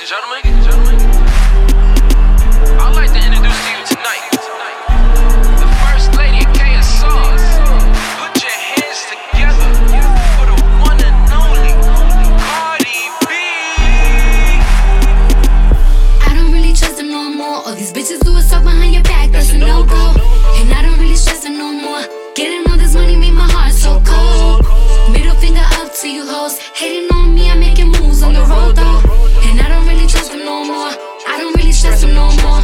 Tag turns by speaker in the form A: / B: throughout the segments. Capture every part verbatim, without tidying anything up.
A: and gentlemen, I'd like to introduce to you tonight the First Lady of K S R. Put your hands together for the one and only Cardi B.
B: I don't really trust her no more. All these bitches do is talk behind your back, that's a no-go. And I don't really stress her no more. Getting all this money made my heart so cold. Middle finger up to you hoes. Hating on me, I'm making moves on the road though. And I don't really trust them no more. I don't really stress them no more.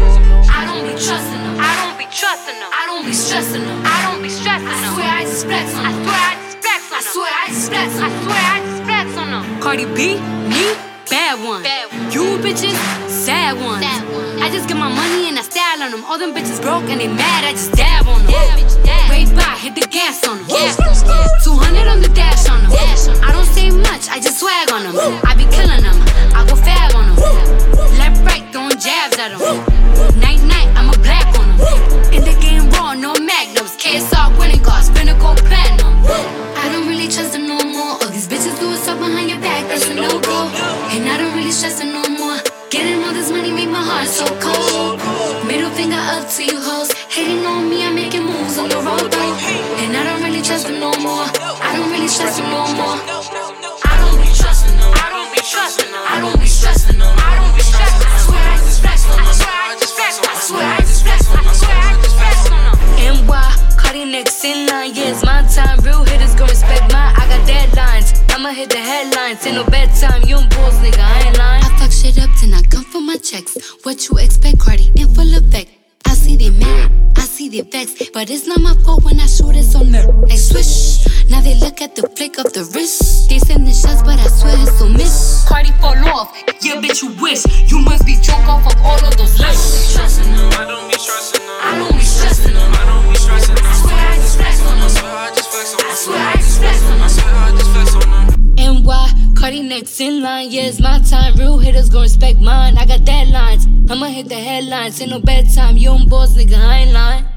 B: I don't be trusting them. I don't be trusting them. I don't be stressing them. I don't be stressing them. I swear I just flex on them. I swear I just flex on them. I swear I just flex on them. I swear I just flex on them. Cardi B, me, bad one. Bad one. You bitches, sad ones. Sad one. I just get my money and I style on them. All them bitches broke and they mad, I just dab on them. Yeah, way by, hit the gas on them. Yeah. two hundred on the dash on them. I don't say much, I just swag on them. I be killing them, I go fab on them. Left, right, throwing jabs at them. Night, night, I'm a black on them. In the game raw, no magnums. K S R winning cars, finna go platinum. I don't really trust them no more. All these bitches do is talk behind your back, that's a no-go. And I don't really stress them no more. Getting all this money make my heart so cold. Middle finger up to you hoes. Hating on me, I'm making moves on the road though. And I don't really trust them no more. I don't really stress them no more. I don't be trusting them. I don't be trusting them. I don't be stressing them. I don't be stressing them. I swear I just flex on them. I swear I just flex on them. I swear I just flex on them. I swear I just flex on them. N Y, Cardi next in line. Yeah, it's my time. Real hitters gon' respect mine. I got deadlines. I'ma hit the headlines. Ain't no bedtime. You don't bulls, nigga. I ain't lying. I fuck shit up till I come for my checks. What you expect, Cardi? In full effect. I see they mad, I see they vexed, but it's not my fault when I shoot it on them. They swish, now they look at the flick of the wrist. They send the shots, but I swear it's so miss. Cardi fall off, yeah, bitch, you wish. You must be drunk off of all of those lists.
A: I don't be trusting them.
B: I don't be stressing them.
A: I don't be stressing them.
B: I swear I just flex on them.
A: I swear I just flex on them.
B: I swear I just flex on them.
A: I swear I just flex on them.
B: N Y, Cardi next in line, yeah, it's my time. Real hitters gon' respect mine. I got deadlines, I'ma hit the headlines. Ain't no bedtime, you don't boss, nigga, I ain't lying.